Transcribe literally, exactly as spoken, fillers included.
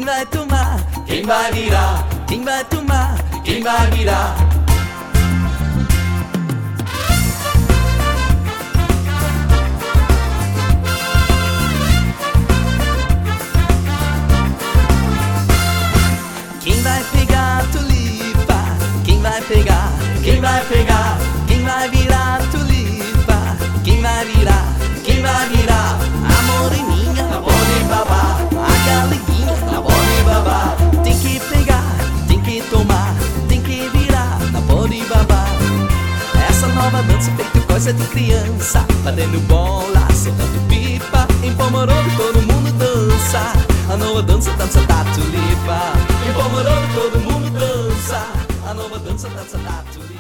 vai tomar? Quem vai virar? Quem vai tomar? Quem vai virar? Quem vai pegar a tulipa? Quem vai pegar? Quem vai pegar? Quem vai virar a tulipa? Quem vai virar? Quem vai virar? A moreninha na bola e babá, a galeguinha na bola e babá. Tem que pegar, tem que tomar, tem que virar na bola e babá. Essa nova dança feita coisa de criança, batendo bola, soltando pipa. Em Pomorolo todo mundo dança, a nova dança, dança da tulipa. Em Pomorolo todo mundo dança, a nova dança, dança da tulipa.